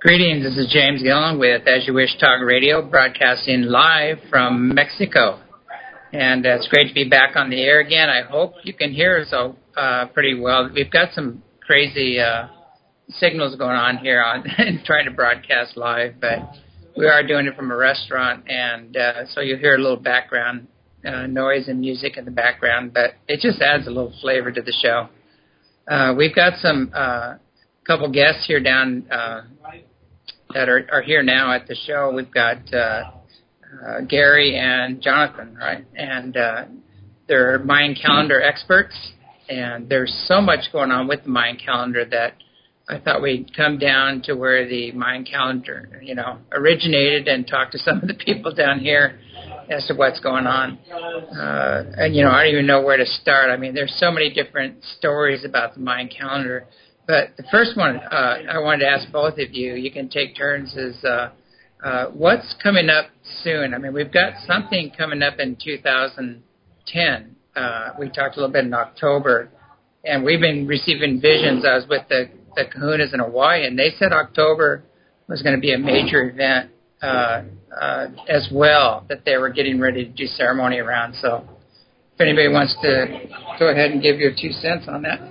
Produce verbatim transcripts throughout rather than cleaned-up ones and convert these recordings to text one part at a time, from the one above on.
Greetings, this is James Gillen with As You Wish Talk Radio, broadcasting live from Mexico. And uh, it's great to be back on the air again. I hope you can hear us all, uh, pretty well. We've got some crazy uh, signals going on here on trying to broadcast live, but we are doing it from a restaurant, and uh, so you'll hear a little background uh, noise and music in the background, but it just adds a little flavor to the show. Uh, we've got some uh, couple guests here down uh, that are, are here now at the show. We've got uh, uh, Gary and Jonathan, right? And uh, they're Mayan calendar experts, and there's so much going on with the Mayan calendar that I thought we'd come down to where the Mayan calendar, you know, originated and talk to some of the people down here as to what's going on. Uh, and, you know, I don't even know where to start. I mean, there's so many different stories about the Mayan calendar. But the first one uh, I wanted to ask both of you, you can take turns, is uh, uh, what's coming up soon? I mean, we've got something coming up in two thousand ten. Uh, we talked a little bit in October, and we've been receiving visions. I was with the, the kahunas in Hawaii, and they said October was going to be a major event uh, uh, as well, that they were getting ready to do ceremony around. So if anybody wants to go ahead and give your two cents on that.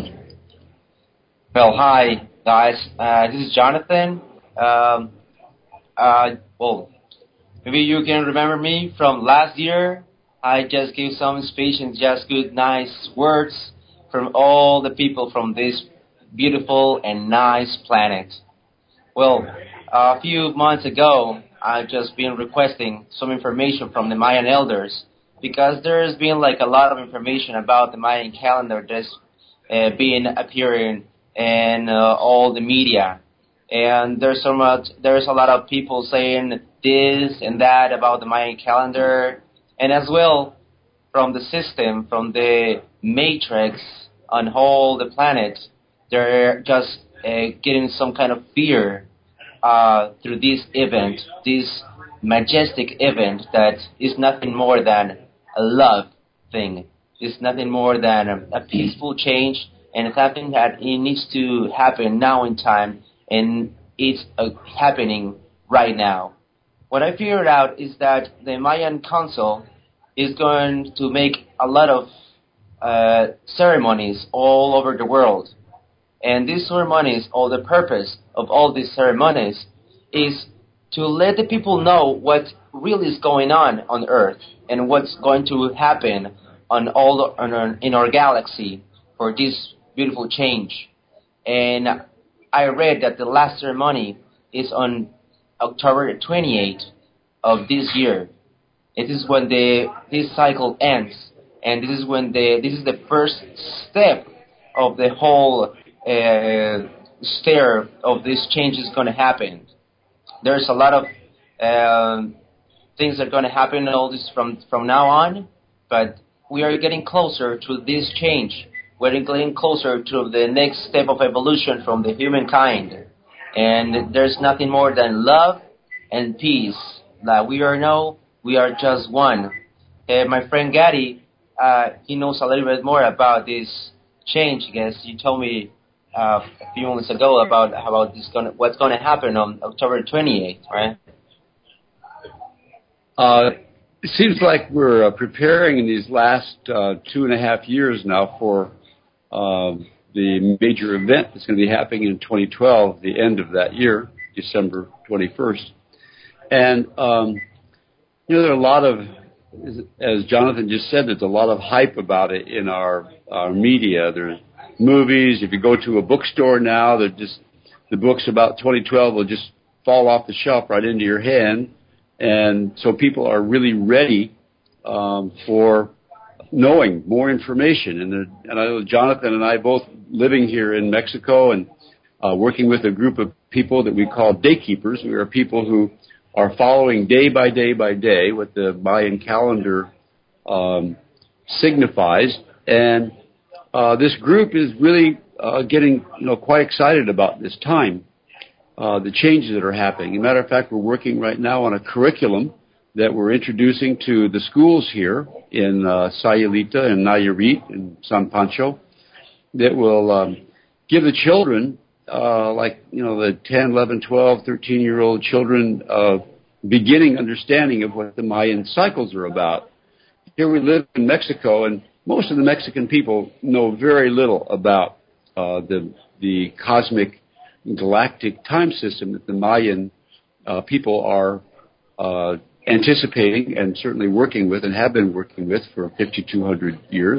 Well, hi, guys. Uh, this is Jonathan. Um, uh, well, maybe you can remember me from last year. I just gave some speech and just good, nice words from all the people from this beautiful and nice planet. Well, a few months ago, I've just been requesting some information from the Mayan elders because there's been like a lot of information about the Mayan calendar that's uh, been appearing and uh, all the media, and there's so much. There's a lot of people saying this and that about the Mayan calendar, and as well from the system, from the matrix on whole the planet, they're just uh, getting some kind of fear uh, through this event, this majestic event that is nothing more than a love thing. It's nothing more than a, a peaceful change. And it's something that it needs to happen now in time, and it's uh, happening right now. What I figured out is that the Mayan Council is going to make a lot of uh, ceremonies all over the world. And these ceremonies, or the purpose of all these ceremonies, is to let the people know what really is going on on Earth and what's going to happen on all on our, in our galaxy for this beautiful change. And I read that the last ceremony is on October twenty-eighth of this year. It is when the this cycle ends, and this is when the this is the first step of the whole uh, stair of this change is going to happen. There's a lot of uh, things that are going to happen all this from from now on, but we are getting closer to this change. We're getting closer to the next step of evolution from the humankind. And there's nothing more than love and peace. Like we are now, we are just one. Uh, my friend Gary, uh, he knows a little bit more about this change, I guess. You told me uh, a few moments ago about about this gonna, what's going to happen on October twenty-eighth, right? Uh, it seems like we're uh, preparing in these last uh, two and a half years now for Uh, the major event that's going to be happening in twenty twelve, the end of that year, December twenty-first. And, um, you know, there are a lot of, as Jonathan just said, there's a lot of hype about it in our, our media. There's movies. If you go to a bookstore now, they're just, the books about twenty twelve will just fall off the shelf right into your hand. And so people are really ready um, for knowing more information. And, and I know Jonathan and I both living here in Mexico and uh, working with a group of people that we call daykeepers. We are people who are following day by day by day what the Mayan calendar um, signifies. And uh, this group is really uh, getting you know quite excited about this time, uh, the changes that are happening. As a matter of fact, we're working right now on a curriculum that we're introducing to the schools here in uh, Sayulita and Nayarit and San Pancho that will um, give the children uh, like, you know, the ten, eleven, twelve, thirteen-year-old children uh, beginning understanding of what the Mayan cycles are about. Here we live in Mexico, and most of the Mexican people know very little about uh, the the cosmic galactic time system that the Mayan uh, people are uh, anticipating and certainly working with and have been working with for fifty-two hundred years.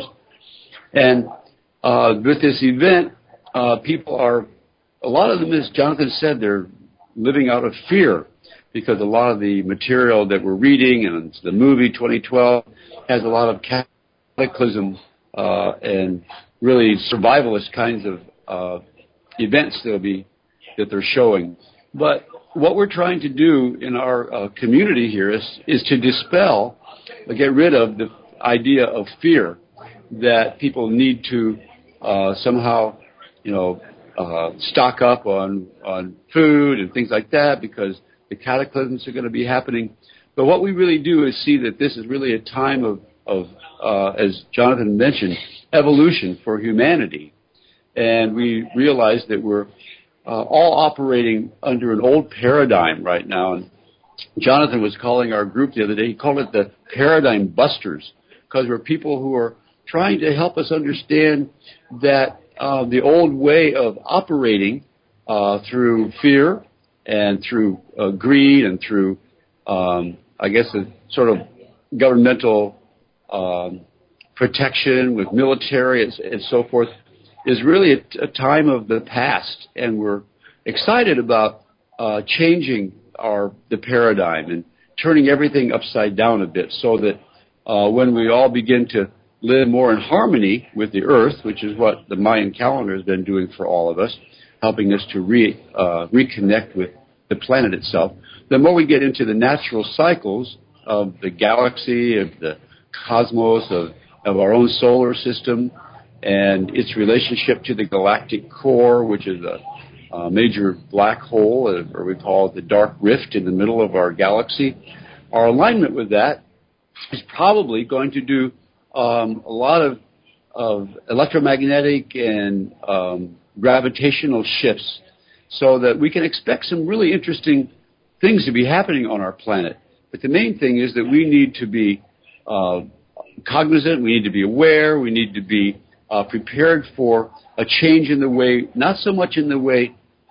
And uh, with this event, uh, people are, a lot of them, as Jonathan said, they're living out of fear because a lot of the material that we're reading and the movie twenty twelve has a lot of cataclysm uh, and really survivalist kinds of uh, events that'll be that they're showing. But what we're trying to do in our uh, community here is, is to dispel, uh, get rid of the idea of fear that people need to uh, somehow, you know, uh, stock up on, on food and things like that because the cataclysms are going to be happening. But what we really do is see that this is really a time of, of uh, as Jonathan mentioned, evolution for humanity. And we realize that we're uh, all operating under an old paradigm right now. And Jonathan was calling our group the other day, he called it the paradigm busters, because we're people who are trying to help us understand that uh, the old way of operating uh, through fear and through uh, greed and through, um, I guess, a sort of governmental um, protection with military and, and so forth, is really a, a time of the past, and we're excited about uh, changing our the paradigm and turning everything upside down a bit, so that uh, when we all begin to live more in harmony with the Earth, which is what the Mayan calendar has been doing for all of us, helping us to re, uh, reconnect with the planet itself, the more we get into the natural cycles of the galaxy, of the cosmos, of, of our own solar system, and its relationship to the galactic core, which is a, a major black hole, or we call it the dark rift in the middle of our galaxy. Our alignment with that is probably going to do um, a lot of, of electromagnetic and um, gravitational shifts, so that we can expect some really interesting things to be happening on our planet. But the main thing is that we need to be uh, cognizant, we need to be aware, we need to be Uh, prepared for a change in the way, not so much in the way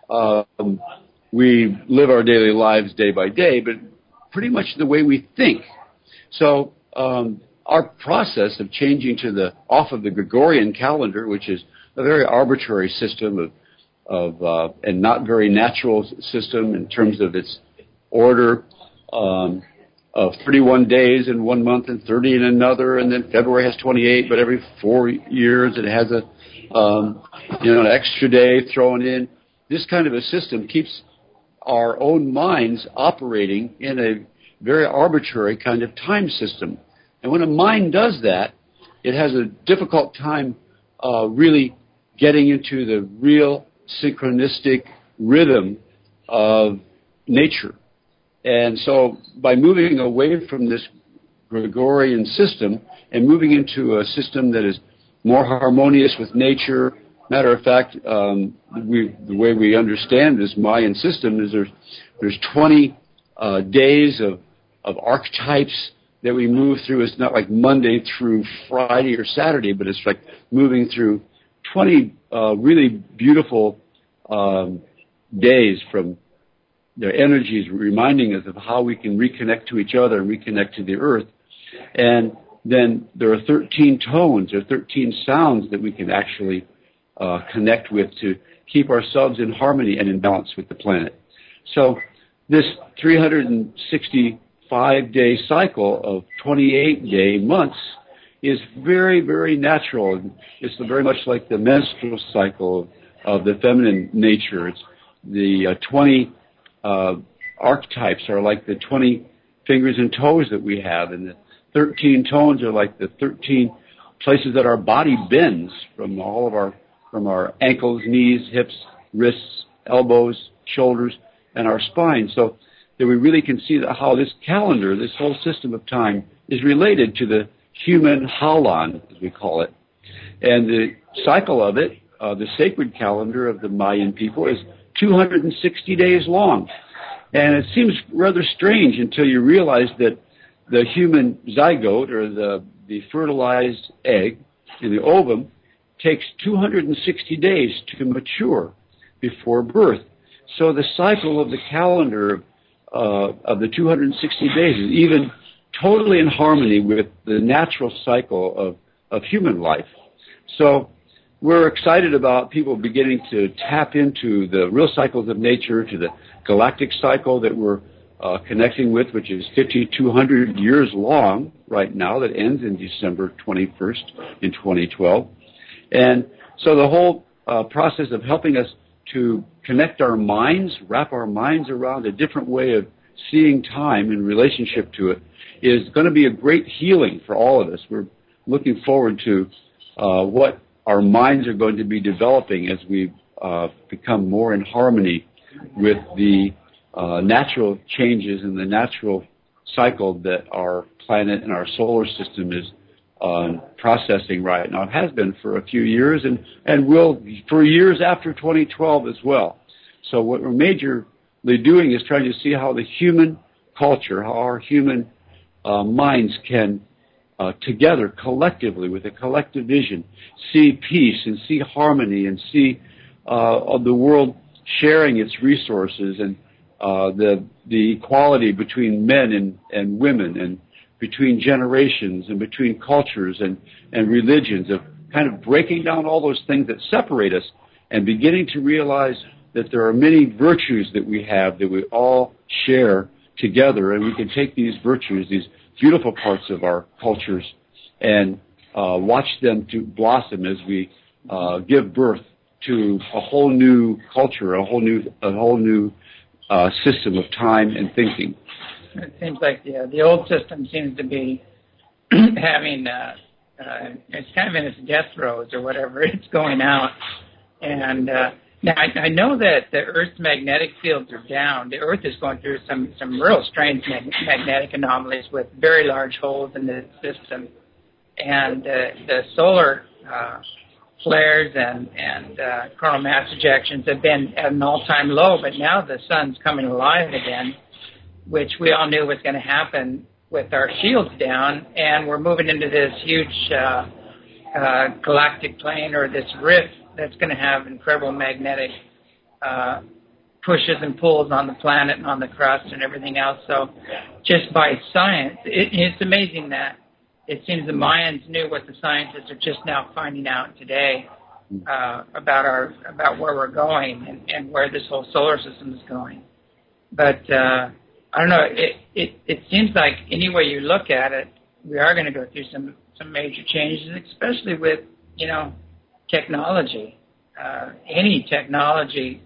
um, we live our daily lives day by day, but pretty much the way we think. So um, our process of changing to the off of the Gregorian calendar, which is a very arbitrary system of, of uh, and not very natural system in terms of its order, um, of thirty-one days in one month and thirty in another, and then February has twenty-eight, but every four years it has a um, you know an extra day thrown in. This kind of a system keeps our own minds operating in a very arbitrary kind of time system. And when a mind does that, it has a difficult time uh, really getting into the real synchronistic rhythm of nature. And so by moving away from this Gregorian system and moving into a system that is more harmonious with nature, matter of fact, um, we, the way we understand this Mayan system is there's, there's twenty uh, days of, of archetypes that we move through. It's not like Monday through Friday or Saturday, but it's like moving through twenty uh, really beautiful um, days from their energies, reminding us of how we can reconnect to each other and reconnect to the earth. And then there are thirteen tones, there are thirteen sounds that we can actually uh, connect with to keep ourselves in harmony and in balance with the planet. So this three hundred sixty-five day cycle of twenty-eight day months is very, very natural. It's very much like the menstrual cycle of, of the feminine nature. It's the uh, twenty Uh, archetypes are like the twenty fingers and toes that we have, and the thirteen tones are like the thirteen places that our body bends from all of our, from our ankles, knees, hips, wrists, elbows, shoulders, and our spine. So that we really can see that how this calendar, this whole system of time, is related to the human Halan, as we call it. And the cycle of it uh, the sacred calendar of the Mayan people is two hundred sixty days long. And it seems rather strange until you realize that the human zygote, or the, the fertilized egg in the ovum, takes two hundred sixty days to mature before birth. So the cycle of the calendar uh, of the two hundred sixty days is even totally in harmony with the natural cycle of, of human life. So we're excited about people beginning to tap into the real cycles of nature, to the galactic cycle that we're uh, connecting with, which is fifty-two hundred years long right now, that ends in December twenty-first in twenty twelve. And so the whole uh, process of helping us to connect our minds, wrap our minds around a different way of seeing time in relationship to it, is going to be a great healing for all of us. We're looking forward to uh, what our minds are going to be developing as we uh, become more in harmony with the uh, natural changes in the natural cycle that our planet and our solar system is uh, processing right now. It has been for a few years and, and will for years after twenty twelve as well. So what we're majorly doing is trying to see how the human culture, how our human uh, minds can Uh, together, collectively, with a collective vision, see peace and see harmony and see uh, the world sharing its resources and uh, the the equality between men and, and women and between generations and between cultures and, and religions, of kind of breaking down all those things that separate us and beginning to realize that there are many virtues that we have that we all share together, and we can take these virtues, these beautiful parts of our cultures, and uh, watch them to blossom as we uh, give birth to a whole new culture, a whole new, a whole new uh, system of time and thinking. It seems like yeah, the old system seems to be having uh, uh, it's kind of in its death throes or whatever. It's going out, and uh, now I, I know that the Earth's magnetic fields are down. The Earth is going through some some real strange mag- magnetic anomalies with very large holes in the system, and uh, the solar uh, flares and and uh, coronal mass ejections have been at an all-time low. But now the sun's coming alive again, which we all knew was going to happen with our shields down, and we're moving into this huge uh, uh, galactic plane, or this rift that's going to have incredible magnetic uh, pushes and pulls on the planet and on the crust and everything else. So just by science, it, it's amazing that it seems the Mayans knew what the scientists are just now finding out today uh, about our about where we're going and, and where this whole solar system is going. But uh, I don't know. It, it it seems like any way you look at it, we are going to go through some some major changes, especially with you know technology. Uh, any technology,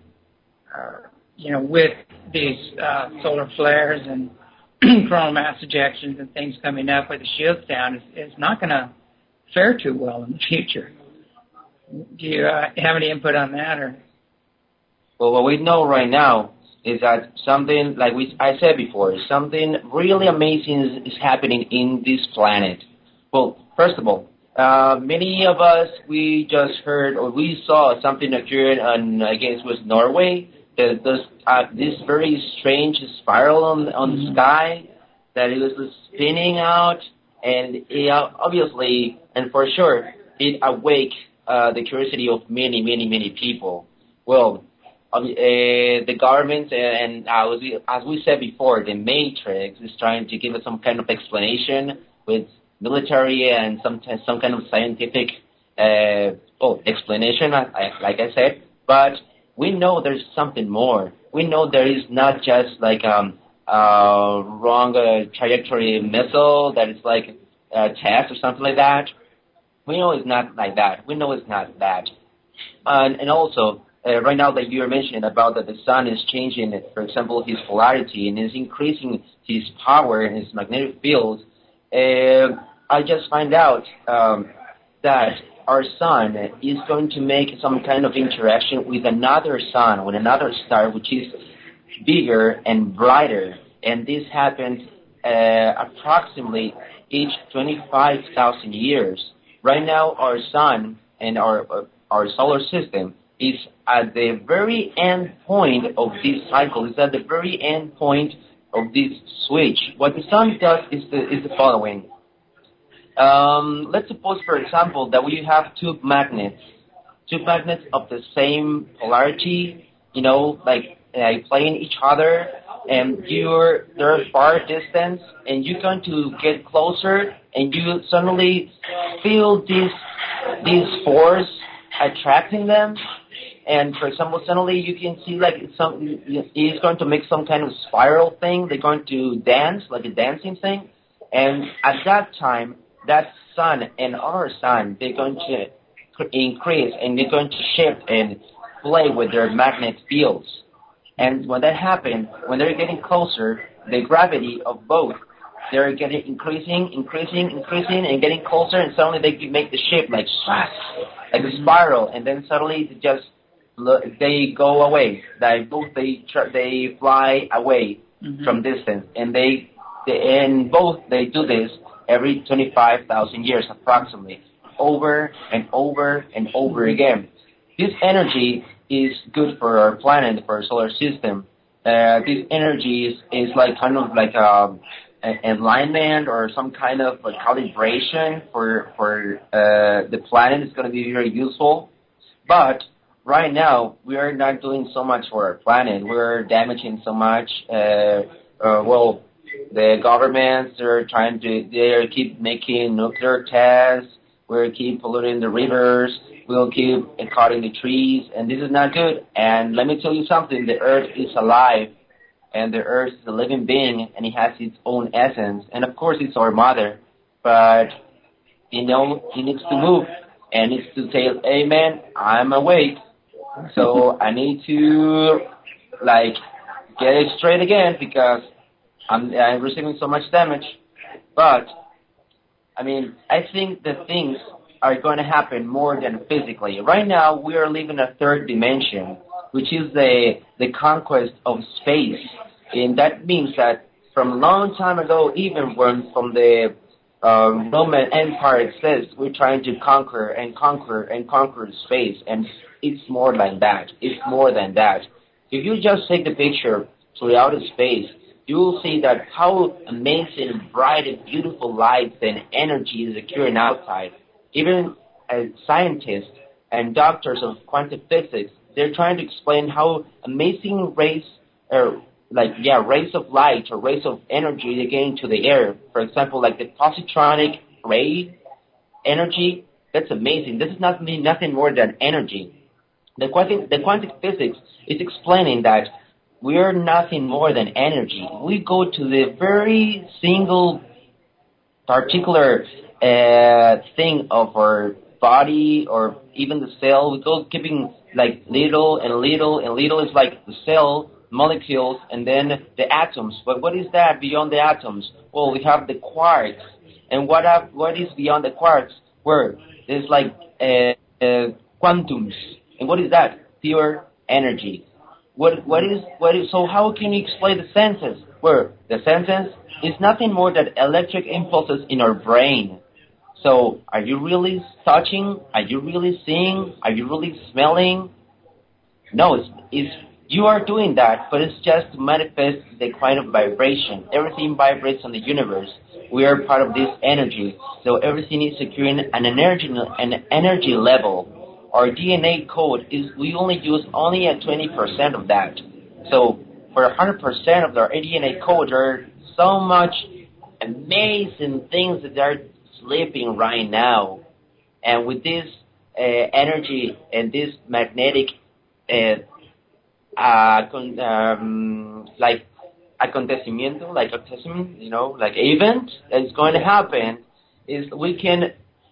uh, you know, with these uh, solar flares and coronal mass ejections and things coming up with the shields down, is, is not going to fare too well in the future. Do you uh, have any input on that, or? Well, what we know right now is that something, like we, I said before, something really amazing is, is happening in this planet. Well, first of all, uh, many of us, we just heard or we saw something occurring on, I guess it was Norway, the, this, uh, this very strange spiral on, on the sky that it was spinning out, and it obviously, and for sure, it awake uh, the curiosity of many, many, many people. Well, Uh, the government, and uh, as, we, as we said before, the Matrix is trying to give us some kind of explanation with military and some some kind of scientific uh, oh, explanation, like I said. But we know there's something more. We know there is not just like um, a wrong uh, trajectory missile that is like a test or something like that. We know it's not like that. We know it's not that. And, and also, Uh, right now that you're mentioning about that the sun is changing, for example, his polarity and is increasing his power and his magnetic field, uh, I just find out um, that our sun is going to make some kind of interaction with another sun, with another star, which is bigger and brighter. And this happens uh, approximately each twenty-five thousand years. Right now, our sun and our uh, our solar system is at the very end point of this cycle. It's at the very end point of this switch. What the sun does is the is the following. Um, let's suppose, for example, that we have two magnets, two magnets of the same polarity, you know, like uh, playing each other, and you're they're far distance, and you're going to get closer, and you suddenly feel this this force attracting them. And for example, suddenly you can see like some it's going to make some kind of spiral thing. They're going to dance, like a dancing thing, and at that time, that sun and our sun, they're going to increase and they're going to shift and play with their magnet fields. And when that happens, when they're getting closer, the gravity of both, they're getting increasing, increasing, increasing, and getting closer, and suddenly they make the shift like like a spiral, and then suddenly they just they go away. They both they they fly away mm-hmm. from distance, and they, they and both they do this every twenty-five thousand years approximately, over and over and over mm-hmm. again. This energy is good for our planet, for our solar system. Uh, this energy is, is like kind of like a, an alignment or some kind of a calibration for for uh, the planet. It's going to be very useful. But right now, we are not doing so much for our planet. We're damaging so much. Uh, uh, well, the governments are trying to, they keep making nuclear tests. We'll keep polluting the rivers. We'll keep cutting the trees. And this is not good. And let me tell you something. The earth is alive. And the earth is a living being. And it has its own essence. And of course, it's our mother. But, you know, it needs to move. And it needs to say, hey, man, I'm awake. So I need to, like, get it straight again because I'm, I'm receiving so much damage. But, I mean, I think the things are going to happen more than physically. Right now, we are living a third dimension, which is the the conquest of space. And that means that from a long time ago, even when from the uh, Roman Empire exists, we're trying to conquer and conquer and conquer space. And it's more than that. It's more than that. If you just take the picture throughout space, you will see that how amazing, bright, and beautiful light and energy is occurring outside. Even as scientists and doctors of quantum physics, they're trying to explain how amazing rays, or like yeah, rays of light or rays of energy they get into the air. For example, like the positronic ray energy. That's amazing. This is not mean nothing more than energy. The quantum, the quantum physics is explaining that we are nothing more than energy. We go to the very single particular uh, thing of our body or even the cell. We go keeping like little and little and little. It's like the cell, molecules, and then the atoms. But what is that beyond the atoms? Well, we have the quarks. And what have, what is beyond the quarks? Where there's like uh, uh, quantums. And what is that? Pure energy. What what is what is so? How can you explain the senses? Where the senses is nothing more than electric impulses in our brain. So, are you really touching? Are you really seeing? Are you really smelling? No, it's, it's you are doing that, but it's just to manifest the kind of vibration. Everything vibrates on the universe. We are part of this energy, so everything is securing an energy an energy level. Our D N A code is, we only use only at twenty percent of that. So for one hundred percent of our D N A code, there are so much amazing things that are sleeping right now. And with this uh, energy and this magnetic, uh, uh, con- um, like acontecimiento, like acontecimiento, you know, like event that is going to happen, is we can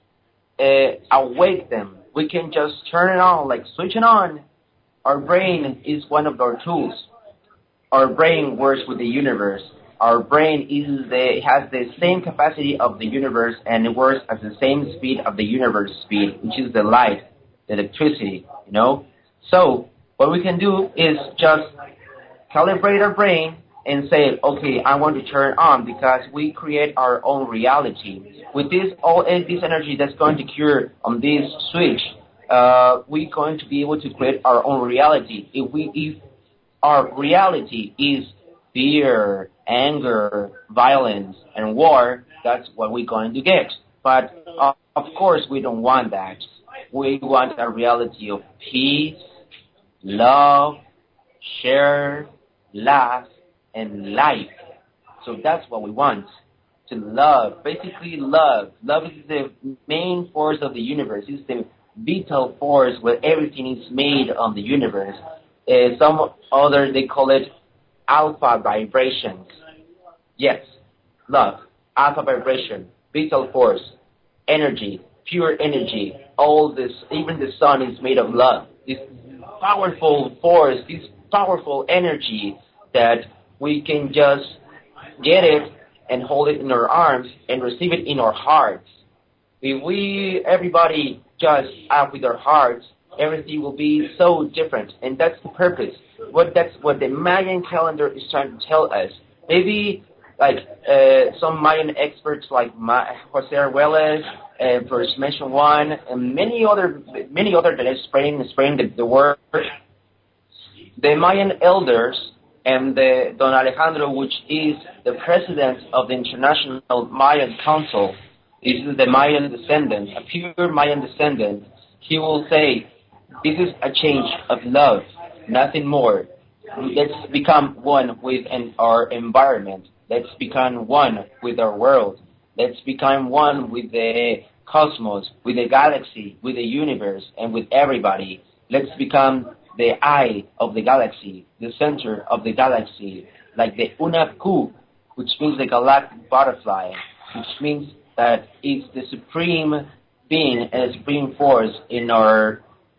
uh, awake them. We can just turn it on, like switch it on. Our brain is one of our tools. Our brain works with the universe. Our brain is the, has the same capacity of the universe, and it works at the same speed of the universe speed, which is the light, the electricity, you know. So what we can do is just calibrate our brain and say, okay, I want to turn on, because we create our own reality. With this, all this energy that's going to cure on this switch, uh, we're going to be able to create our own reality. If we, if our reality is fear, anger, violence, and war, that's what we're going to get. But uh, of course, we don't want that. We want a reality of peace, love, share, laugh, and life. So that's what we want. To love, basically love. Love is the main force of the universe. It's the vital force where everything is made on the universe. Uh, some others, they call it alpha vibrations. Yes, love, alpha vibration, vital force, energy, pure energy. All this, even the sun is made of love. This powerful force, this powerful energy that we can just get it and hold it in our arms and receive it in our hearts. If we, everybody, just act with our hearts, everything will be so different, and that's the purpose. What that's what the Mayan calendar is trying to tell us. Maybe like uh, some Mayan experts like Ma- Jose Arguelles, uh, First Mention One, and many other many other that are spreading spreading the, the word. The Mayan elders and the Don Alejandro, which is the president of the International Mayan Council, is the Mayan descendant, a pure Mayan descendant. He will say, this is a change of love, nothing more. Let's become one with an, our environment. Let's become one with our world. Let's become one with the cosmos, with the galaxy, with the universe, and with everybody. Let's become the eye of the galaxy, the center of the galaxy, like the Unapku, which means the galactic butterfly, which means that it's the supreme being and the supreme force in our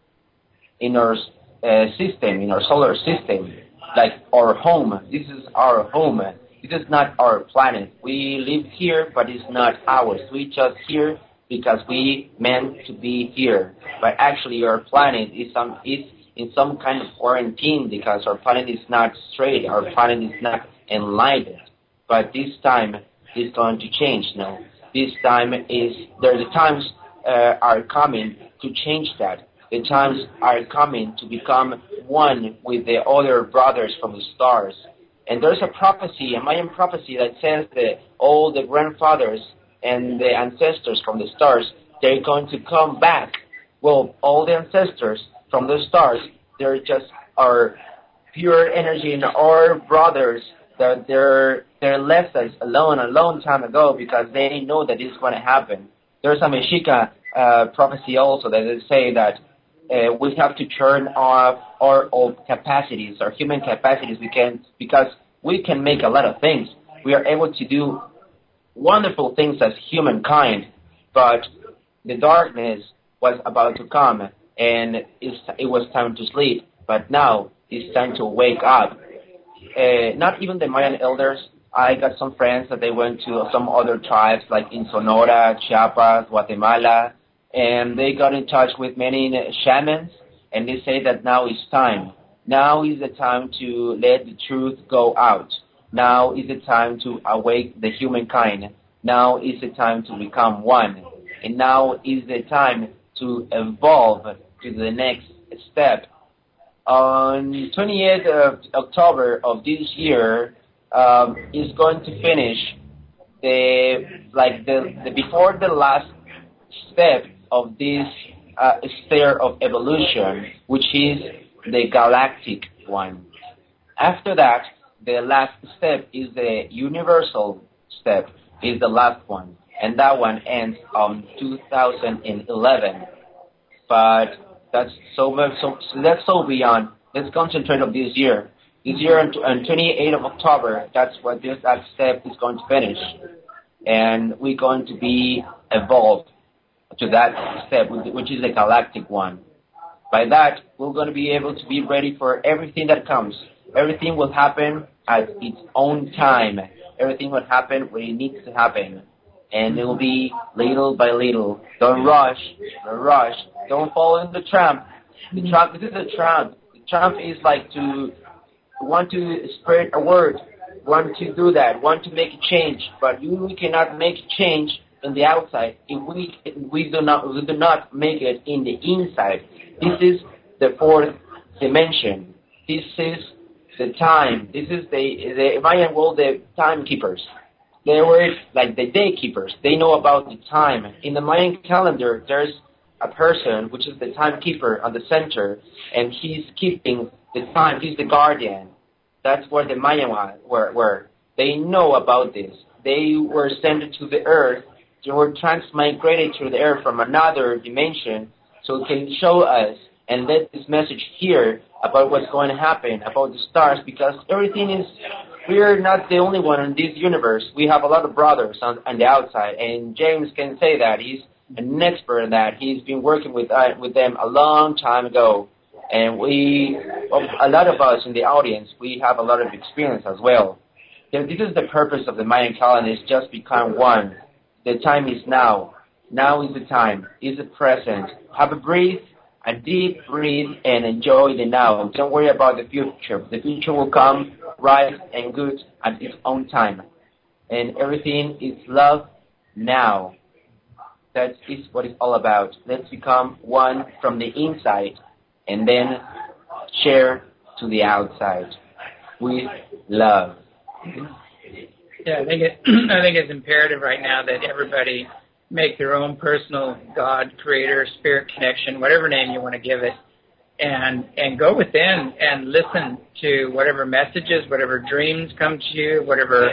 in our uh, system, in our solar system, like our home. This is our home. This is not our planet. We live here, but it's not ours. We just here because we meant to be here. But actually, our planet is some is in some kind of quarantine because our planet is not straight. Our planet is not enlightened. But this time is going to change now. This time is, there the times uh, are coming to change that. The times are coming to become one with the other brothers from the stars. And there's a prophecy, a Mayan prophecy that says that all the grandfathers and the ancestors from the stars, they're going to come back. Well, all the ancestors from the stars, they're just our pure energy and our brothers that they're they left us alone a long time ago because they know that this is going to happen. There's a Mexica uh, prophecy also that they say that uh, we have to turn off our old capacities, our human capacities, we can because we can make a lot of things. We are able to do wonderful things as humankind, but the darkness was about to come, and it's, it was time to sleep. But now it's time to wake up. Uh, not even the Mayan elders. I got some friends that they went to some other tribes, like in Sonora, Chiapas, Guatemala, and they got in touch with many shamans, and they say that now is time. Now is the time to let the truth go out. Now is the time to awake the humankind. Now is the time to become one. And now is the time to evolve to the next step. On twenty-eighth of October of this year, um, is going to finish the like the, the before the last step of this uh, stair of evolution, which is the galactic one. After that, the last step is the universal step, is the last one, and that one ends on two thousand eleven. But that's so much. So, so that's so beyond. Let's concentrate on this year. This year, on, on twenty-eighth of October, that's what this that step is going to finish, and we're going to be evolved to that step, which is the galactic one. By that, we're going to be able to be ready for everything that comes. Everything will happen at its own time. Everything will happen when it needs to happen. And it will be little by little. Don't rush. Don't rush. Don't fall in the trap. The trap, this is a trap. The trap is like to want to spread a word, want to do that, want to make a change. But you cannot make a change in the outside if we if we do not we do not make it in the inside. This is the fourth dimension. This is the time. This is the the Mayan world, the timekeepers. They were like the day keepers. They know about the time. In the Mayan calendar, there's a person which is the timekeeper on the center, and he's keeping the time. He's the guardian. That's where the Mayan were. were. They know about this. They were sent to the earth. They were transmigrated to the earth from another dimension, so they can show us and let this message here about what's going to happen, about the stars, because everything is, we're not the only one in this universe. We have a lot of brothers on, on the outside, and James can say that. He's an expert in that. He's been working with uh, with them a long time ago, and we, a lot of us in the audience, we have a lot of experience as well. This is the purpose of the Mayan calendar, is just become one. The time is now. Now is the time. Is the present. Have a breathe. A deep breathe and enjoy the now. Don't worry about the future. The future will come right and good at its own time. And everything is love now. That is what it's all about. Let's become one from the inside and then share to the outside with love. Yeah, I think it, I think it's imperative right now that everybody make their own personal God, creator, spirit connection, whatever name you want to give it, and and go within and listen to whatever messages, whatever dreams come to you, whatever,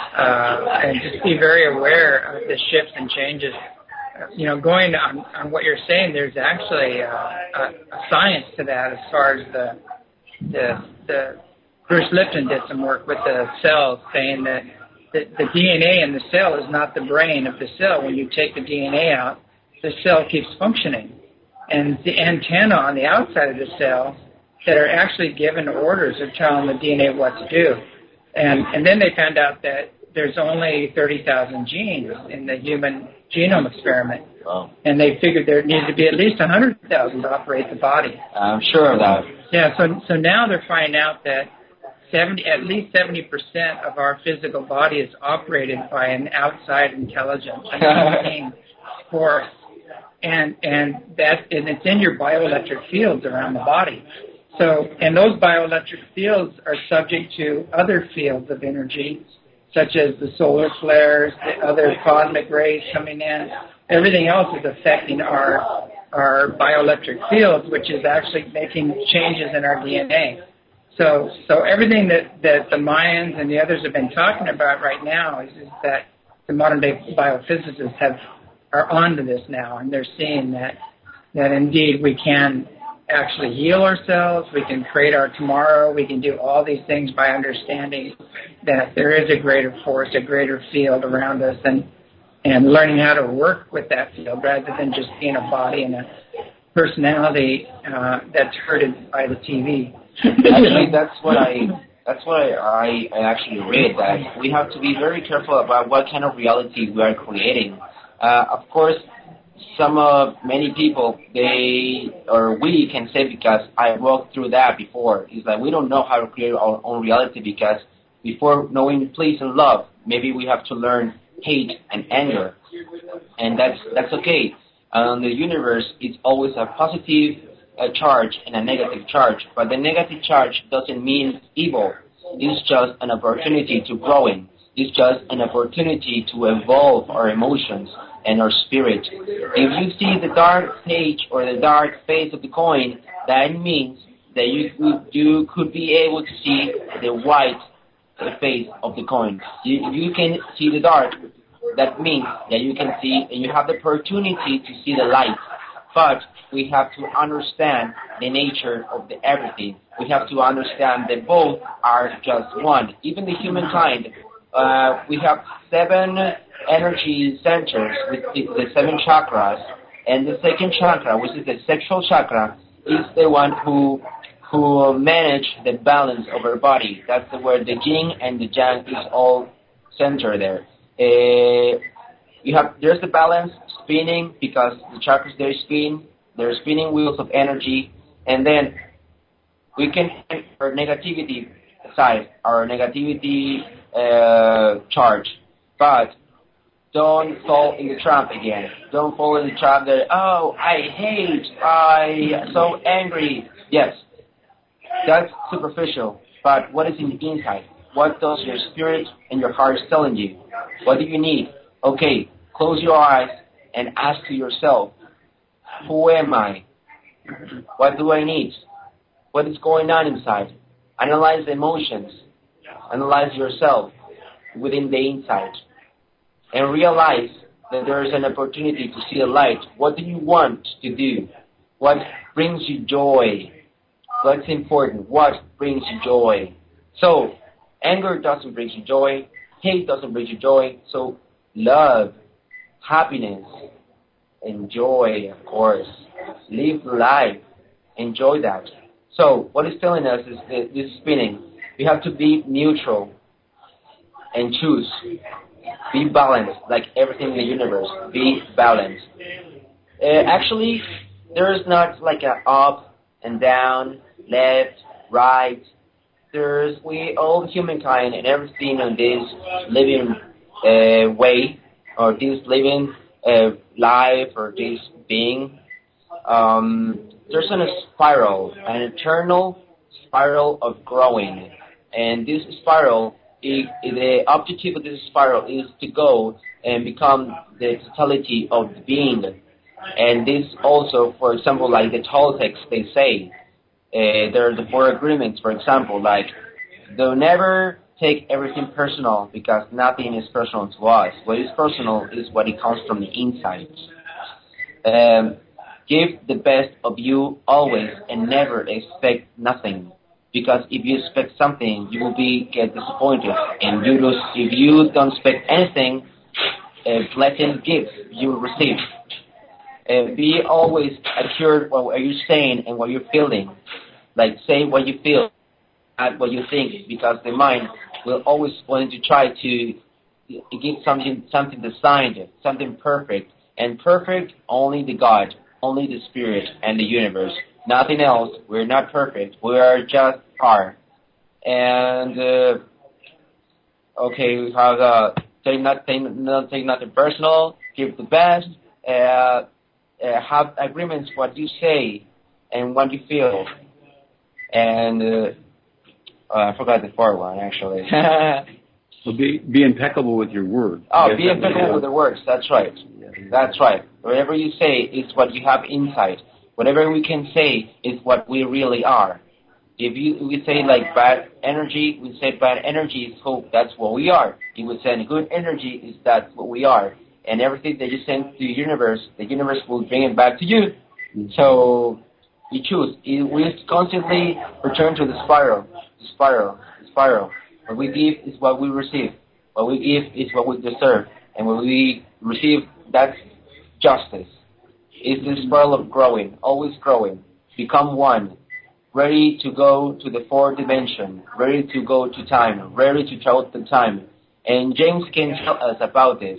uh, and just be very aware of the shifts and changes. You know, going on, on what you're saying, there's actually uh, a, a science to that as far as the, the, the Bruce Lipton did some work with the cells, saying that The, the D N A in the cell is not the brain of the cell. When you take the D N A out, the cell keeps functioning. And the antenna on the outside of the cell that are actually given orders are telling the D N A what to do. And, and then they found out that there's only thirty thousand genes in the human genome experiment. Wow. And they figured there needed to be at least one hundred thousand to operate the body. I'm sure of that. Yeah, so, so now they're finding out that seventy, at least seventy percent of our physical body is operated by an outside intelligence, an being force, and and that and it's in your bioelectric fields around the body. So, and those bioelectric fields are subject to other fields of energy, such as the solar flares, the other cosmic rays coming in. Everything else is affecting our our bioelectric fields, which is actually making changes in our D N A. So, so everything that, that the Mayans and the others have been talking about right now is, is that the modern day biophysicists have are onto this now, and they're seeing that that indeed we can actually heal ourselves, we can create our tomorrow, we can do all these things by understanding that there is a greater force, a greater field around us, and and learning how to work with that field rather than just being a body and a personality uh, that's herded by the T V. Actually, that's what I that's what I, I actually read, that we have to be very careful about what kind of reality we are creating. Uh, of course, some uh, many people, they or we can say, because I walked through that before, is that we don't know how to create our own reality, because before knowing peace and love, maybe we have to learn hate and anger, and that's that's okay. Um, the universe is always a positive a charge and a negative charge, but the negative charge doesn't mean evil. It's just an opportunity to grow in. It's just an opportunity to evolve our emotions and our spirit. If you see the dark page or the dark face of the coin, that means that you could, you could be able to see the white face of the coin. You, you can see the dark. That means that you can see and you have the opportunity to see the light. But we have to understand the nature of the everything. We have to understand that both are just one. Even the humankind, uh, we have seven energy centers with the, the seven chakras, and the second chakra, which is the sexual chakra, is the one who who manage the balance of our body. That's where the yin and the yang is all centered there. Uh, You have there's the balance spinning, because the chakras they spin, they're spinning wheels of energy, and then we can take our negativity side, our negativity uh, charge. But don't fall in the trap again. Don't fall in the trap that, oh, I hate, I so angry. Yes, that's superficial. But what is in the inside? What does your spirit and your heart is telling you? What do you need? Okay, close your eyes and ask to yourself, who am I? What do I need? What is going on inside? Analyze the emotions. Analyze yourself within the inside. And realize that there is an opportunity to see the light. What do you want to do? What brings you joy? What's important? What brings you joy? So, anger doesn't bring you joy. Hate doesn't bring you joy. So, love, happiness, and joy, of course. Live life. Enjoy that. So, what it's telling us is that this spinning. We have to be neutral and choose. Be balanced, like everything in the universe. Be balanced. Uh, actually, there is not like a up and down, left, right. There's we all humankind and everything on this living uh, way or this living uh, life or this being. Um, there's a spiral, an eternal spiral of growing, and this spiral. It, the objective of this spiral is to go and become the totality of the being. And this also, for example, like the Toltecs, they say, uh, there are the four agreements, for example, like, they'll never take everything personal because nothing is personal to us. What is personal is what it comes from the inside. Um, give the best of you always and never expect nothing. Because if you expect something, you will be get disappointed. And you lose, if you don't expect anything, uh, blessing gifts you will receive. Uh, be always assured what you're saying and what you're feeling. Like say what you feel, not what you think, because the mind will always want to try to give something something designed, something perfect. And perfect, only the God, only the Spirit and the universe. Nothing else. We're not perfect. We are just are. And uh, okay, we have uh, take not take, not take nothing personal. Give the best. Uh, uh, have agreements what you say and what you feel. And uh, uh, I forgot the fourth one actually. So be be impeccable with your word. Oh, be impeccable with the words. That's right. That's right. Whatever you say is what you have inside. Whatever we can say is what we really are. If you we say like bad energy, we say bad energy is hope. That's what we are. If we send good energy, is that's what we are. And everything that you send to the universe, the universe will bring it back to you. Mm-hmm. So you choose. We constantly return to the spiral, the spiral, the spiral. What we give is what we receive. What we give is what we deserve. And what we receive, that's justice. It's the spiral of growing, always growing. Become one. Ready to go to the fourth dimension. Ready to go to time. Ready to travel to time. And James can tell us about this.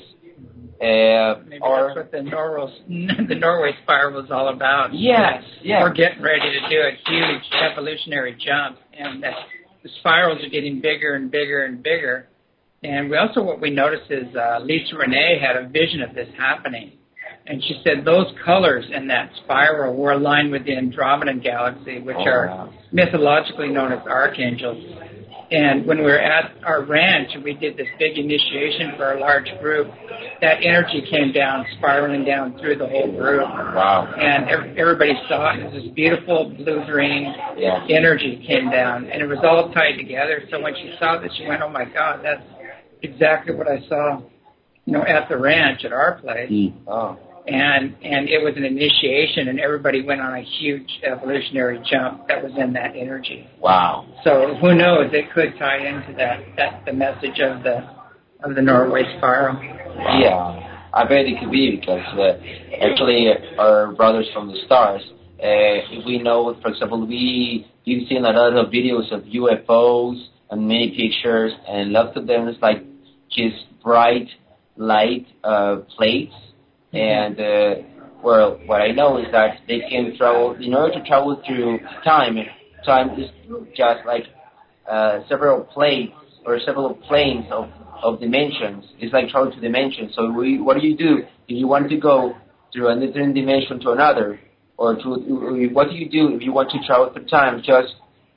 Uh, Maybe or, that's what the Norway, the Norway spiral was all about. Yes, yes. We're getting ready to do a huge evolutionary jump, and that the spirals are getting bigger and bigger and bigger. And we also, what we noticed is uh, Lisa Renee had a vision of this happening. And she said those colors in that spiral were aligned with the Andromedan galaxy, which oh, are wow. mythologically known as archangels. And when we were at our ranch and we did this big initiation for a large group, that energy came down, spiraling down through the whole group. Wow. And everybody saw it. It was this beautiful blue-green yeah. energy came down. And it was all tied together. So when she saw this, she went, oh, my God, that's exactly what I saw, you know, at the ranch at our place. Mm. Oh. And and it was an initiation, and everybody went on a huge evolutionary jump that was in that energy. Wow! So who knows? It could tie into that. That's the message of the of the Norway spiral. Wow. Yeah, I bet it could be because uh, actually our brothers from the stars. Uh, we know, for example, we we've seen a lot of videos of U F Os and many pictures, and lots of them is like just bright light uh, plates. And, uh, well, what I know is that they can travel, in order to travel through time, time is just like uh, several plates or several planes of of dimensions. It's like traveling to dimensions. So we, what do you do if you want to go through a different dimension to another, or to what do you do if you want to travel through time? Just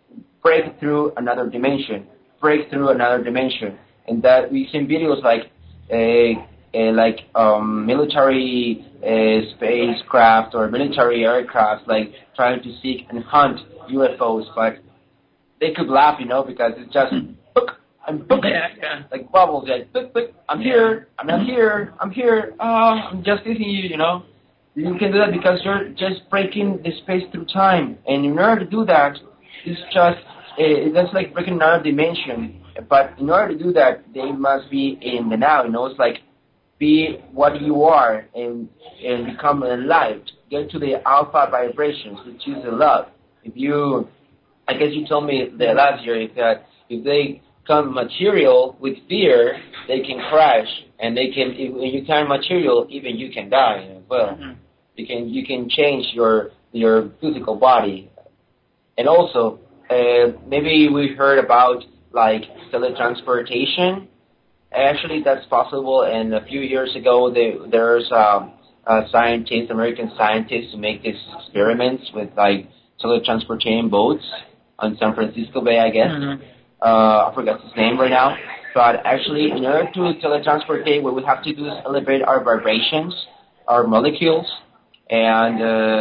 break through another dimension, break through another dimension, and that we see videos like a, a like um, military uh, spacecraft or military aircraft like trying to seek and hunt U F Os, but they could laugh, you know, because it's just book, I'm booking, yeah, yeah. like bubbles, like book, book, I'm here, I'm not here, I'm here, oh, I'm just listening to you, you know. You can do that because you're just breaking the space through time, and in order to do that, it's just uh, that's like breaking another dimension. But in order to do that, they must be in the now. You know, it's like be what you are and and become enlightened. Get to the alpha vibrations, which is the love. If you, I guess you told me the last year that if they come material with fear, they can crash, and they can. If when you turn material, even you can die as well. Mm-hmm. You can you can change your your physical body, and also uh, maybe we heard about like teletransportation. Actually, that's possible. And a few years ago, they, there's um, a scientist, American scientists, who make these experiments with like teletransportation boats on San Francisco Bay, I guess. Mm-hmm. Uh, I forgot his name right now. But actually, in order to teletransportate, what we have to do is elevate our vibrations, our molecules. And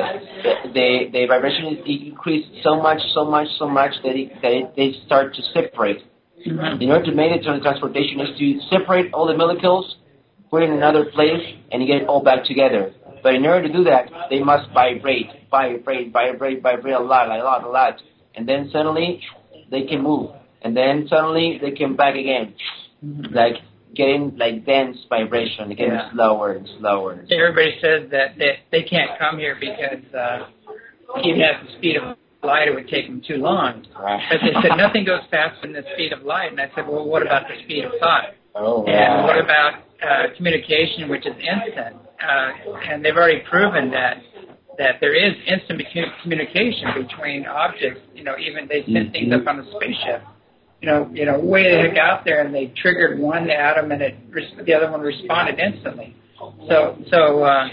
uh, the the vibration increased so much, so much, so much that, it, that it, they start to separate. Mm-hmm. In order to make it to the transportation is to separate all the molecules, put it in another place, and get it all back together. But in order to do that, they must vibrate, vibrate, vibrate, vibrate a lot, a lot, a lot. And then suddenly, they can move. And then suddenly, they can back again. Mm-hmm. Like, getting like dense vibration, getting yeah. slower and slower. Everybody says that they, they can't come here because uh, even at the speed of light, it would take them too long. Right. But they said nothing goes faster than the speed of light. And I said, well, what about the speed of thought? Oh, and wow. what about uh, communication, which is instant? Uh, and they've already proven that that there is instant communication between objects. You know, even they sent mm-hmm. things up on a spaceship. You know, you know, way the heck out there, and they triggered one atom, and it the other one responded instantly. So, so uh,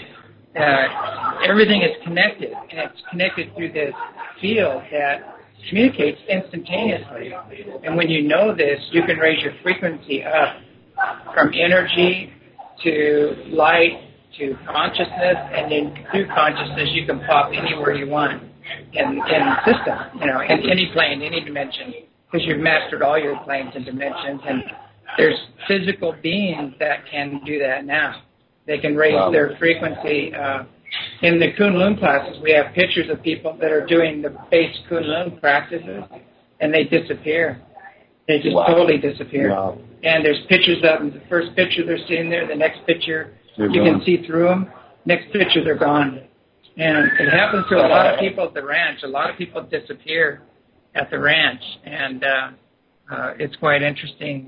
uh, everything is connected, and it's connected through this field that communicates instantaneously. And when you know this, you can raise your frequency up from energy to light to consciousness, and then through consciousness, you can pop anywhere you want in, in the system. You know, in any plane, any dimension. Because you've mastered all your planes and dimensions, and there's physical beings that can do that now. They can raise wow. their frequency. Uh, in the Kunlun classes, we have pictures of people that are doing the base Kunlun practices, and they disappear. They just wow. totally disappear. Wow. And there's pictures of them. The first picture, they're sitting there. The next picture, they're you gone. Can see through them. Next picture, they're gone. And it happens to a lot of people at the ranch. A lot of people disappear at the ranch, and uh, uh, it's quite interesting.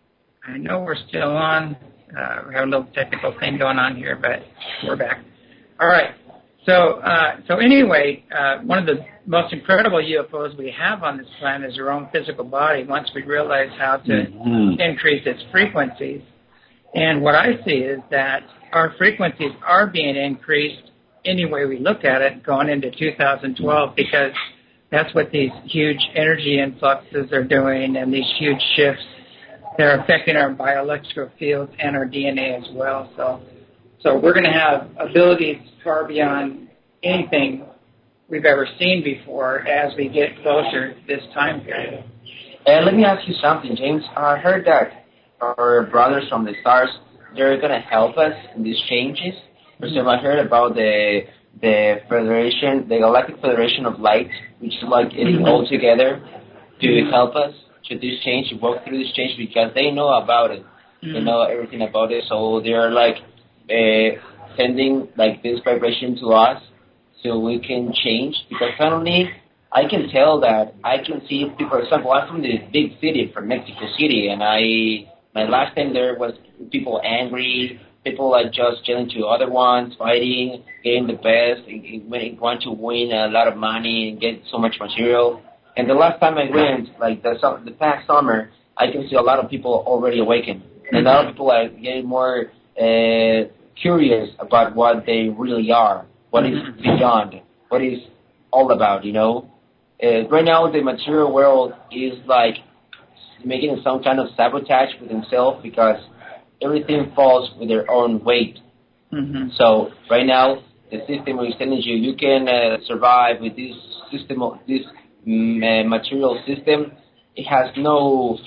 I know we're still on. Uh, we have a little technical thing going on here, but we're back. All right. So, uh, so anyway, uh, one of the most incredible U F Os we have on this planet is our own physical body. Once we realize how to mm-hmm. increase its frequencies, and what I see is that our frequencies are being increased any way we look at it going into two thousand twelve, because that's what these huge energy influxes are doing, and these huge shifts. They're affecting our bioelectrical fields and our D N A as well. So, so we're going to have abilities far beyond anything we've ever seen before as we get closer to this time period. And let me ask you something, James. I heard that our brothers from the stars, they're going to help us in these changes. For example, I heard about the the Federation, the Galactic Federation of Light, which is like getting mm-hmm. all together to mm-hmm. help us to this change, to walk through this change, because they know about it. Mm-hmm. They know everything about it, so they're like uh, sending like this vibration to us so we can change. Because suddenly I can tell that I can see, for example, I'm from the big city, from Mexico City, and I my last time there was people angry. People like just chilling to other ones, fighting, getting the best, want to win a lot of money and get so much material. And the last time I went, like the, the past summer, I can see a lot of people already awakened. And a lot of people are getting more uh, curious about what they really are, what is beyond, what is all about, you know. Uh, right now, the material world is like making some kind of sabotage with himself because everything falls with their own weight. Mm-hmm. So right now, the system is telling you you can uh, survive with this system, of this mm, uh, material system. It has no,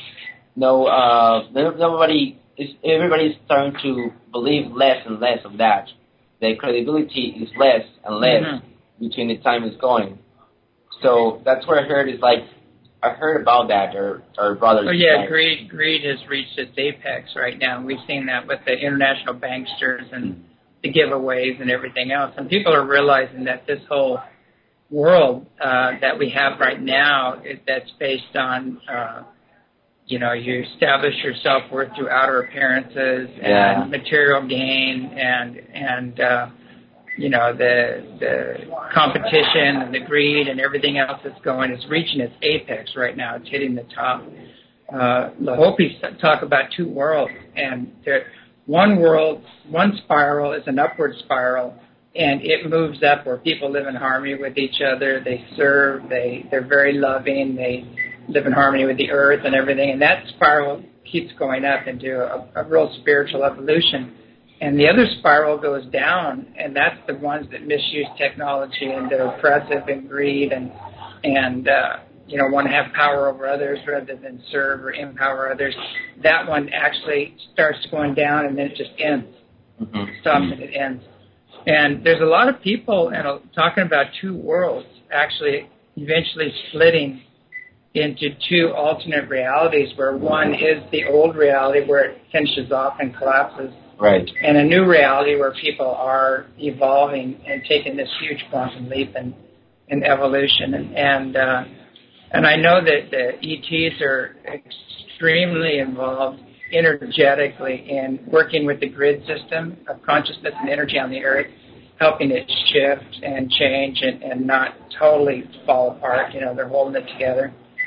no, uh, nobody is. Everybody is starting to believe less and less of that. The credibility is less and less mm-hmm. between the time is going. So that's where I heard is like. I heard about that, or, or brothers. Oh yeah, greed greed has reached its apex right now. We've seen that with the international banksters and the giveaways and everything else. And people are realizing that this whole world uh, that we have right now is, that's based on, uh, you know, you establish your self-worth through outer appearances yeah. and material gain and and. Uh, you know, the the competition and the greed and everything else that's going is reaching its apex right now. It's hitting the top. Uh, the Hopis talk about two worlds, and there, one world, one spiral is an upward spiral, and it moves up where people live in harmony with each other. They serve. They they're very loving. They live in harmony with the earth and everything, and that spiral keeps going up into a, a real spiritual evolution. And the other spiral goes down, and that's the ones that misuse technology and they're oppressive and greed and, and uh, you know, want to have power over others rather than serve or empower others. That one actually starts going down, and then it just ends. Mm-hmm. It stops and it ends. And there's a lot of people and uh, talking about two worlds actually eventually splitting into two alternate realities where one is the old reality where it finishes off and collapses. Right. And a new reality where people are evolving and taking this huge quantum leap in, in evolution. And and, uh, and I know that the E Ts are extremely involved energetically in working with the grid system of consciousness and energy on the earth, helping it shift and change and, and not totally fall apart. You know, they're holding it together.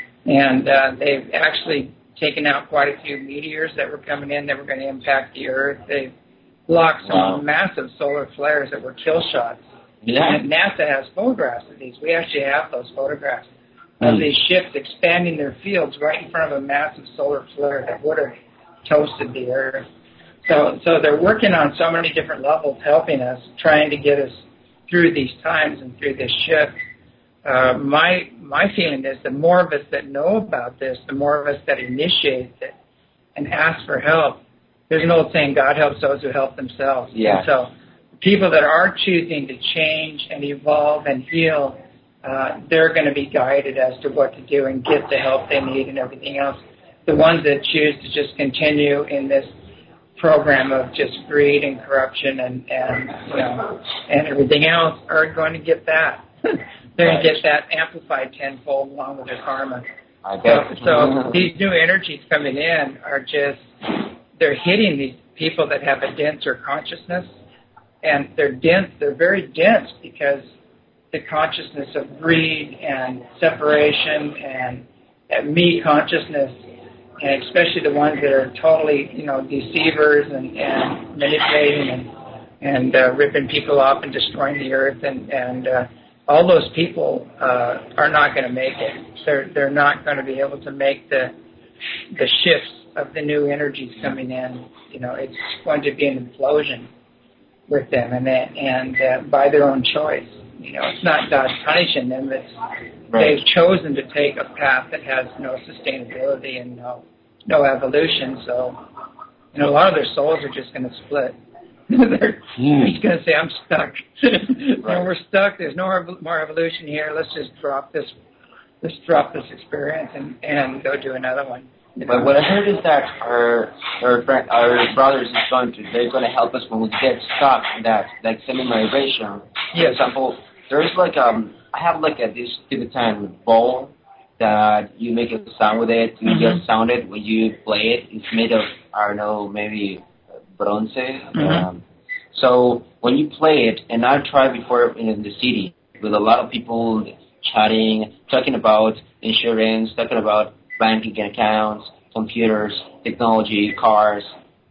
And uh, they've actually taken out quite a few meteors that were coming in that were going to impact the Earth. They've blocked some wow. massive solar flares that were kill shots. Yeah. And NASA has photographs of these. We actually have those photographs mm. of these ships expanding their fields right in front of a massive solar flare that would have toasted the Earth. So, so they're working on so many different levels, helping us, trying to get us through these times and through this shift. Uh, my my feeling is the more of us that know about this, the more of us that initiate it and ask for help. There's an old saying, God helps those who help themselves. Yeah. And so people that are choosing to change and evolve and heal, uh, they're going to be guided as to what to do and get the help they need and everything else. The ones that choose to just continue in this program of just greed and corruption and, and you know, and everything else are going to get that. They're going to get that amplified tenfold along with their karma. I bet. So, so these new energies coming in are just, they're hitting these people that have a denser consciousness. And they're dense, they're very dense because the consciousness of greed and separation and that me consciousness, and especially the ones that are totally, you know, deceivers and, and manipulating and, and uh, ripping people off and destroying the earth and, and uh, all those people uh, are not going to make it. They're they're not going to be able to make the the shifts of the new energies coming in. You know, it's going to be an implosion with them, and that, and uh, by their own choice. You know, it's not God punishing them. It's right. They've chosen to take a path that has no sustainability and no no evolution. So, you know, a lot of their souls are just going to split. They're mm. just going to say, I'm stuck. Right. You know, we're stuck. There's no more evolution here. Let's just drop this let's drop this experience and, and go do another one. You know? But what I heard is that our our, friend, our brothers is going to, they're going to help us when we get stuck in that, like semi-vibration. Yes. For example, there's like, um, I have like a, this Tibetan bowl that you make a sound with it. You mm-hmm. just sound it when you play it. It's made of, I don't know, maybe bronze. Mm-hmm. Um, so when you play it, and I tried before in the city with a lot of people chatting, talking about insurance, talking about banking accounts, computers, technology, cars,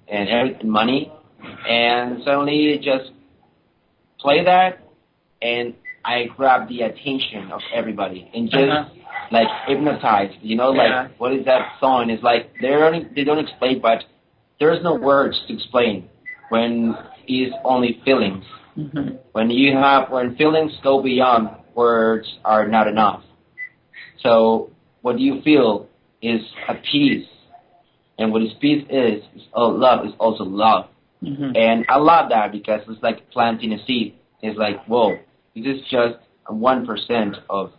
and every, money, and suddenly just play that, and I grab the attention of everybody and just uh-huh. like hypnotized. You know, yeah. like what is that song? It's like they don't they don't explain, but there's no words to explain when it's only feelings. Mm-hmm. When you have when feelings go beyond words are not enough. So what you feel is a peace, and what is peace is, is oh, love is also love. Mm-hmm. And I love that because it's like planting a seed. It's like, whoa, this is just one percent of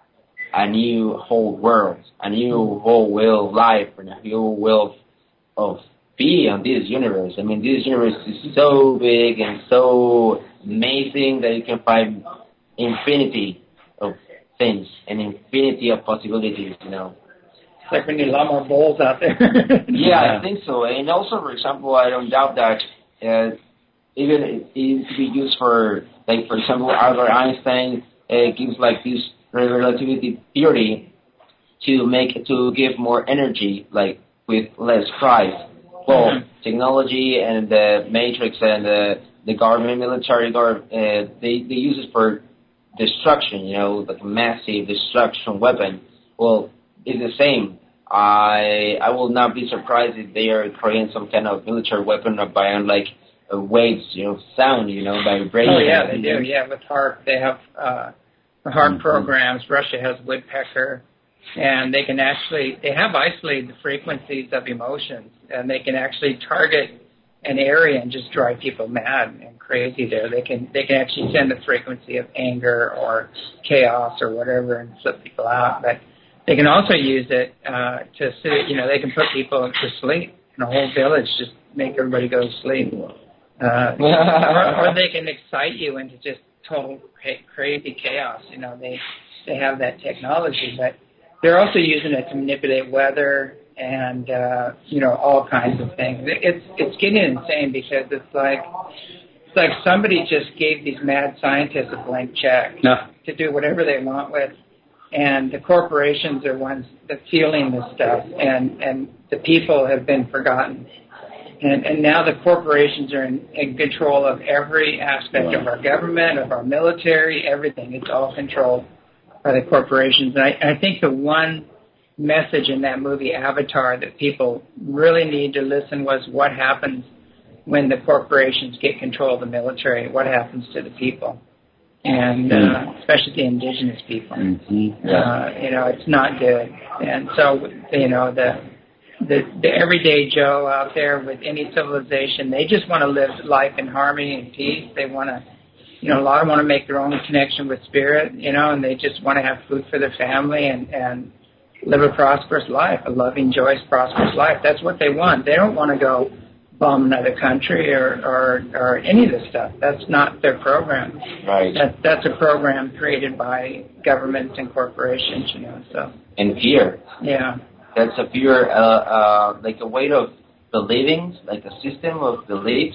a new whole world, a new whole will of life, and a new will of be on this universe. I mean, this universe is so big and so amazing that you can find infinity of things and infinity of possibilities, you know. It's like we need a lot more bowls out there. Yeah, I think so. And also, for example, I don't doubt that uh, even it, it could be used for, like, for example, Albert Einstein uh, gives like this relativity theory to make to give more energy, like with less price. Well, mm-hmm. technology and the matrix and the the government, military guard, uh, they they use it for destruction. You know, like a massive destruction weapon. Well, it's the same. I I will not be surprised if they are creating some kind of military weapon by like uh, waves, you know, sound, you know, vibration. Oh yeah, they do. Yeah, with HAARP, they have uh, the HAARP mm-hmm. programs. Russia has Woodpecker. And they can actually, they have isolated the frequencies of emotions, and they can actually target an area and just drive people mad and crazy there. They can they can actually send the frequency of anger or chaos or whatever and flip people out. But they can also use it uh, to, you know, they can put people to sleep in a whole village, just make everybody go to sleep. Uh, or, or they can excite you into just total crazy chaos. You know, they they have that technology, but they're also using it to manipulate weather and, uh, you know, all kinds of things. It's it's getting insane because it's like it's like somebody just gave these mad scientists a blank check no. to do whatever they want with, and the corporations are ones that fueling this stuff, and, and the people have been forgotten. And, and now the corporations are in, in control of every aspect of our government, of our military, everything. It's all controlled by the corporations. And I, I think the one message in that movie, Avatar, that people really need to listen was what happens when the corporations get control of the military, what happens to the people, and uh, especially the indigenous people. Mm-hmm. Yeah. Uh, you know, it's not good. And so, you know, the, the the everyday Joe out there with any civilization, they just want to live life in harmony and peace. They want to, you know, a lot of them want to make their own connection with spirit, you know, and they just want to have food for their family and, and live a prosperous life, a loving, joyous, prosperous life. That's what they want. They don't want to go bomb another country or, or, or any of this stuff. That's not their program. Right. That, that's a program created by governments and corporations, you know, so. And fear. Yeah. That's a fear, uh, uh, like a way of believing, like a system of beliefs,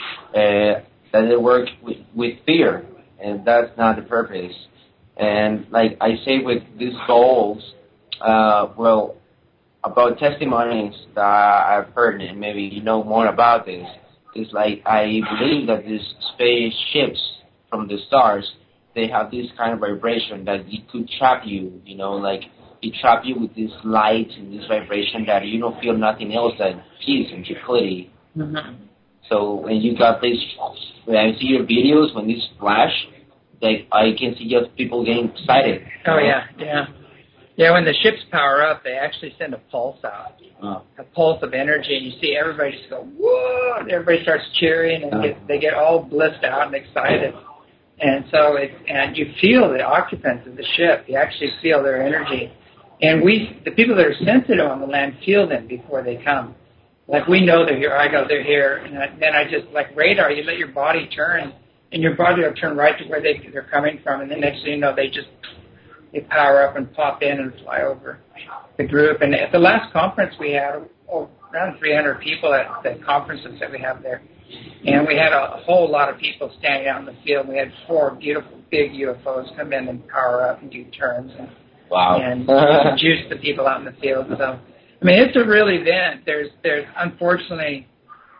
uh, that they work with, with fear, and that's not the purpose. And like I say with these goals, uh, well, about testimonies that I've heard, and maybe you know more about this, is like I believe that these spaceships from the stars, they have this kind of vibration that it could trap you, you know, like it trap you with this light and this vibration that you don't feel nothing else than peace and tranquility. Mm-hmm. So when you got this, when I see your videos, when these flash, like I can see just people getting excited. Oh yeah, yeah, yeah. When the ships power up, they actually send a pulse out, oh. a pulse of energy, and you see everybody just go whoa. And everybody starts cheering, and oh. get, they get all blissed out and excited. And so, it, and you feel the occupants of the ship. You actually feel their energy, and we, the people that are sensitive on the land, feel them before they come. Like, we know they're here. I go, they're here. And I, then I just, like radar, you let your body turn, and your body will turn right to where they, they're coming from. And the next thing you know, they just, they power up and pop in and fly over the group. And at the last conference we had, oh, around three hundred people at the conferences that we have there. And we had a whole lot of people standing out in the field. We had four beautiful, big U F Os come in and power up and do turns. And, wow. And juice the people out in the field. So, I mean, it's a real event. There's, there's unfortunately,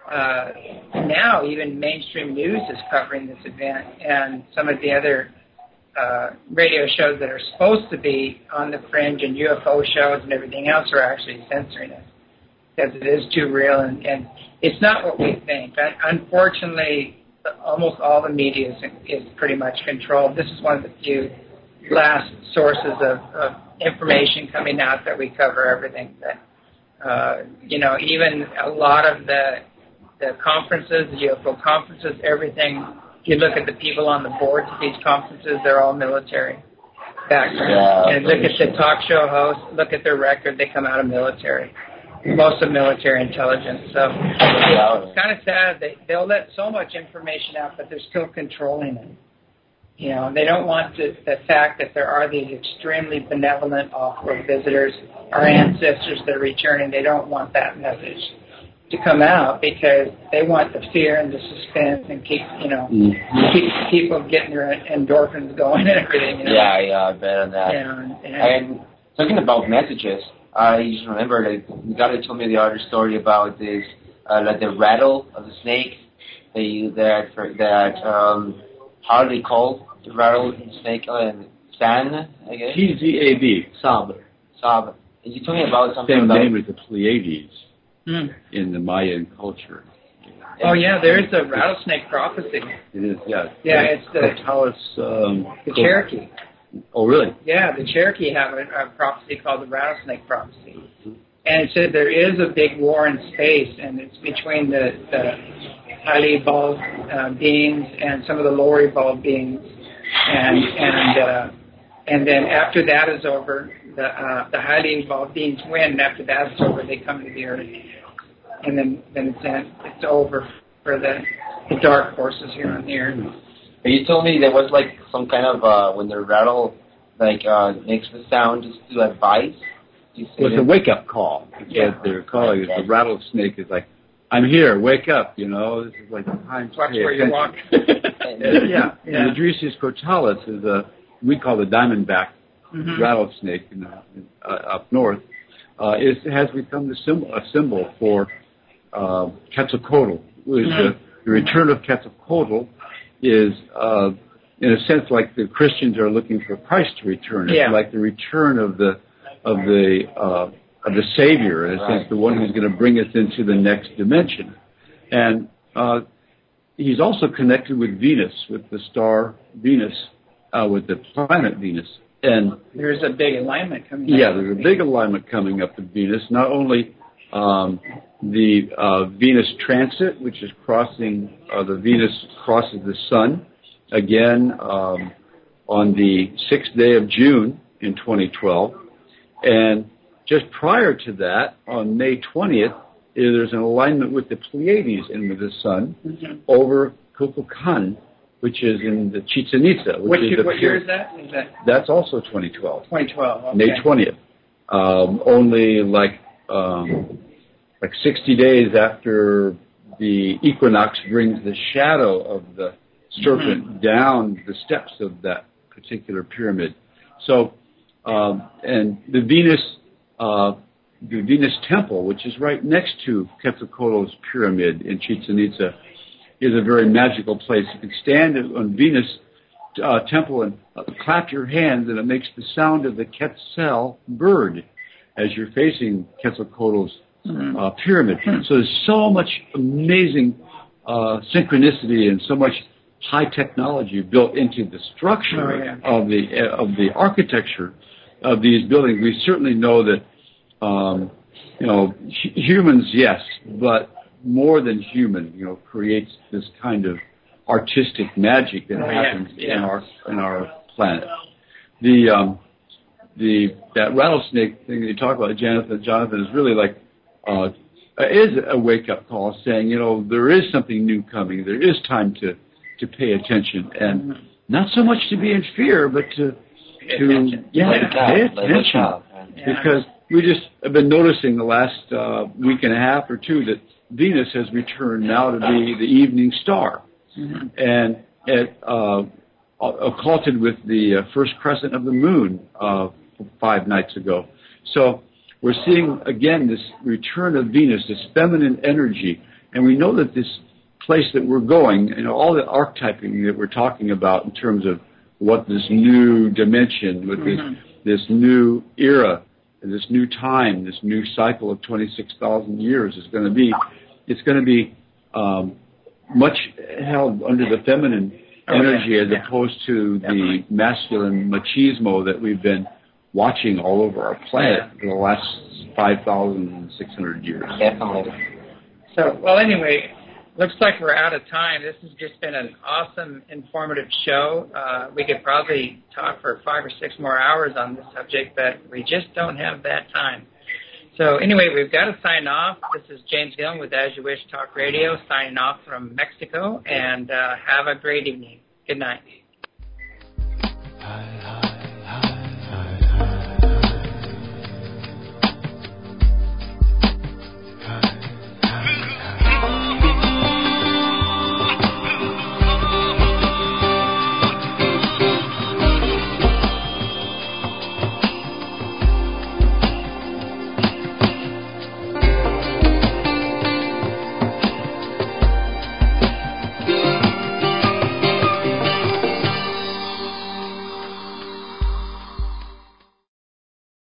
uh, now even mainstream news is covering this event, and some of the other uh, radio shows that are supposed to be on the fringe and U F O shows and everything else are actually censoring it because it is too real, and, and it's not what we think. Unfortunately, almost all the media is, is pretty much controlled. This is one of the few last sources of, of information coming out that we cover everything. But, uh, you know, even a lot of the the conferences, the U F O conferences, everything, if you look at the people on the boards of these conferences, they're all military background. Yeah, and look at the talk show hosts, look at their record, they come out of military. Most of military intelligence. So it's kind of sad. They, they'll let so much information out, but they're still controlling it. You know, they don't want to, the fact that there are these extremely benevolent off-world visitors, our ancestors that are returning, they don't want that message to come out because they want the fear and the suspense and keep, you know, mm-hmm. keep people getting their endorphins going and everything. You know? Yeah, yeah, I bet on that. Yeah, and, and, and talking about messages, I just remember that the guy told me the other story about this, uh, like the rattle of the snake. They that that um, how do they call the rattle of the snake? Uh, San, I guess. T Z A B, Sab. Sab. And you told me about something Same about name as the Pleiades mm. in the Mayan culture. Oh yeah, there is a rattlesnake prophecy. It is, yeah. Yeah, it's the Cotalis, um, the Cherokee. Oh, really? Yeah, the Cherokee have a, a prophecy called the Rattlesnake Prophecy. And it said there is a big war in space, and it's between the, the highly evolved uh, beings and some of the lower evolved beings. And and uh, and then after that is over, the uh, the highly evolved beings win, and after that is over, they come to the Earth. And then, then it's, it's over for the, the dark forces here on the Earth. You told me there was like some kind of uh, when the rattle like uh, makes the sound just to advise. Well, it's a wake up call. It's yeah. what they're calling it. The rattlesnake is like, I'm here, wake up. You know, this is like time to Watch pay where attention. you walk. yeah. yeah. And the Dresius cotalis is a we call the diamondback mm-hmm. rattlesnake in, uh, uh, up north. Uh, it has become the symbol, a symbol for uh, Quetzalcoatl. Which, mm-hmm. uh, the return of Quetzalcoatl is, uh, in a sense, like the Christians are looking for Christ to return. It's yeah. like the return of the of the uh, of the Savior, in a right. sense, the one who's going to bring us into the next dimension. And uh, he's also connected with Venus, with the star Venus, uh, with the planet Venus. And there's a big alignment coming. Yeah, up there's a big alignment coming up with Venus. Not only um, the uh, Venus transit, which is crossing, uh, the Venus crosses the Sun again um, on the sixth day of June in twenty twelve. And just prior to that, on May twentieth, there's an alignment with the Pleiades and with the Sun mm-hmm. over Kukulkan, which is in the Chichen Itza. Which what is year, what year period. is that? Is that? That's also twenty twelve. twenty twelve, okay. May twentieth. Um, only like um, like sixty days after the equinox brings the shadow of the serpent mm-hmm. down the steps of that particular pyramid. So, um, and the Venus, uh, the Venus temple, which is right next to Quetzalcoatl's pyramid in Chichen Itza, is a very magical place. You can stand on Venus uh, temple and uh, clap your hands, and it makes the sound of the Quetzal bird as you're facing Quetzalcoatl's mm-hmm. uh, pyramid. Mm-hmm. So there's so much amazing uh, synchronicity and so much high technology built into the structure oh, yeah. of the uh, of the architecture of these buildings. We certainly know that um, you know h- humans, yes, but more than human, you know, creates this kind of artistic magic that oh, happens yeah. Yeah. in our in our planet. The um, the that rattlesnake thing that you talk about, Jonathan, Jonathan is really like uh, is a wake up call, saying, you know, there is something new coming. There is time to to pay attention, and mm-hmm. not so much to be in fear, but to pay to attention. yeah, yeah. pay attention, yeah. because we just have been noticing the last uh, week and a half or two that Venus has returned now to be the evening star, mm-hmm. and it uh, occulted with the uh, first crescent of the moon uh, five nights ago. So we're seeing again this return of Venus, this feminine energy, And we know that this place that we're going, you know, all the archetyping that we're talking about in terms of what this new dimension, with mm-hmm. this, this new era, this new time, this new cycle of twenty-six thousand years is going to be, it's going to be um, much held under the feminine oh, energy yeah. as yeah. opposed to Definitely. the masculine machismo that we've been watching all over our planet yeah. for the last five thousand six hundred years. Definitely. So, well, anyway, looks like we're out of time. This has just been an awesome, informative show. Uh, we could probably talk for five or six more hours on this subject, but we just don't have that time. So anyway, we've got to sign off. This is James Gillen with As You Wish Talk Radio, signing off from Mexico, and uh, have a great evening. Good night.